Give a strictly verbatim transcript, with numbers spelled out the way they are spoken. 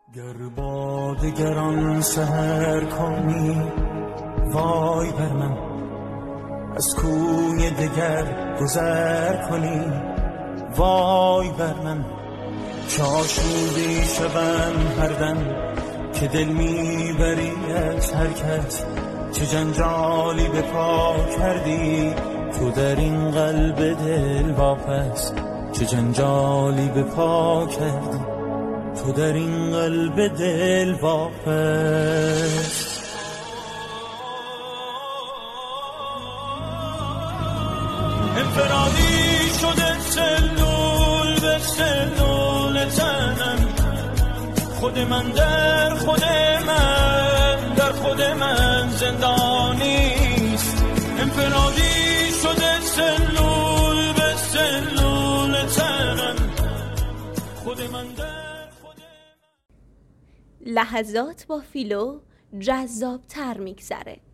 گر با دگران سحر کنی وای بر من، از کوی دگر گذر کنی وای بر من. چاشودی شبم هر دم که دل میبری از حرکت، چه جنجالی به پا کردی تو در این قلب دل واپس، چه جنجالی به پا کردی تو در این قلب دل واپس. انفرادی شده سلول به سلول تنم، خود من در خود من در خود من زندانیست. انفرادی شده سلول به سلول تنم، خود من در خود من. لحظات با فیلو جذاب تر میگذره.